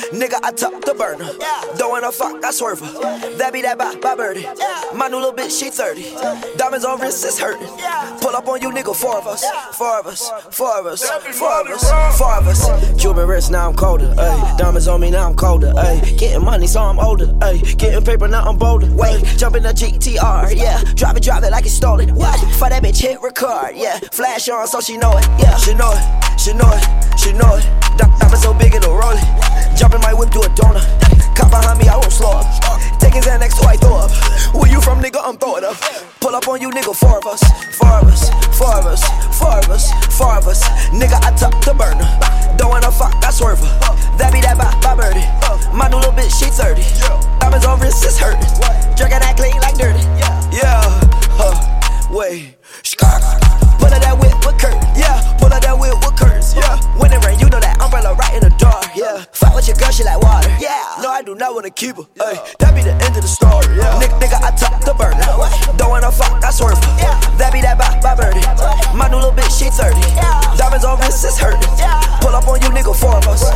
Nigga, I top the burner. Don't wanna fuck, I swerve her. That be that by birdie. My new little bitch, she 30. Diamonds on wrists, it's hurting. Pull up on you, nigga, four of us. Cuban wrist, now I'm colder. Ay. Diamonds on me, now I'm colder. Ay. Getting money, so I'm older. Ay. Getting paper, now I'm bolder. Wait, jump in the GTR, yeah. Drive it like it's stolen. What? For that bitch, hit record, yeah. Flash on, so she know it, yeah. She know it. Diamonds so big, it'll roll it. Jump in my whip, do a donut. Cop behind me, I won't slow up. Take his hand next to I throw up. Where you from, nigga? I'm throwing up. Pull up on you, nigga, four of us. Nigga, I top the burner. Don't wanna fuck, I swerve her. That be that by birdie. My new little bitch, she 30. Diamonds on wrists, it's hurting. Drinking that clean like dirty. Yeah, wait. Pull up that whip with curtains. Yeah, pull up that whip with curtains. Yeah, when it rain, you know that umbrella right in the dark. Yeah, fight with your girl, she like water. Yeah, no, I do not wanna keep her. Ay, that be the end of the story. Yeah, nigga, I top the burner. Don't wanna fuck, I swerve her. That be that by birdie. My new little bitch, she 30. Diamonds on wrists, it's hurting. Pull up on you, nigga, four of us.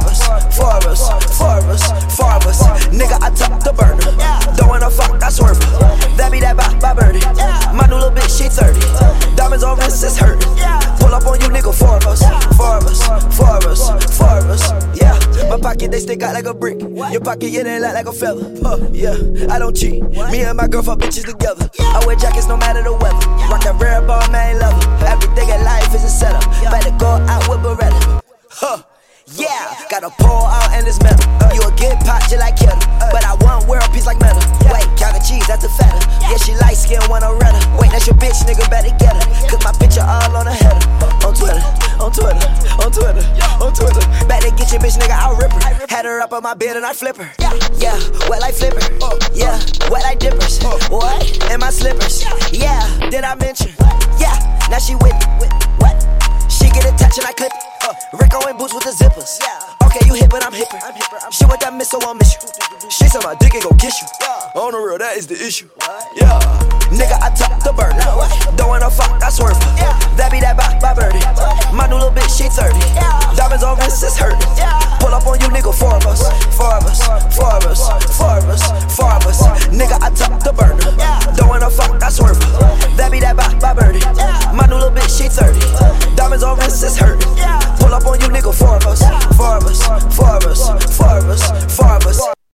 Nigga, I top the burner. Don't wanna fuck, I swerve her. That be that by birdie. My new little bitch, she 30. Diamonds on wrists, it's hurting. Pull up on you, nigga, four of us. Yeah, my pocket, they stick out like a brick. Your pocket, yeah, they look like a feather. Yeah, I don't cheat. Me and my girl fuck bitches together. I wear jackets no matter the weather. Rock that rare ball, man, leather. Everything in life is a setup. Better go out with Beretta. Yeah, gotta pour out and it's metal. You a get pot just like kettle, but I want world peace like metal. Wait, count the cheese, that's the feta. Yeah, she light skin, wanna red her. Wait, that's your bitch, nigga, better get her. Cause my picture all on the header. On Twitter. Better get your bitch, nigga, I'll rip her. Had her up on my bed and I flip her. Yeah, wet like flipper. Yeah, wet like dippers. What? In my slippers. Yeah, did I mention? Yeah, now she with me. What? She get attached and I clip it. Rico in boots with the zippers. Okay, you hip, but I'm hipper. She with that missile, won't miss you. She said my dick ain't gon' kiss you. On the real, that is the issue. Yeah, nigga, I top the burner. Don't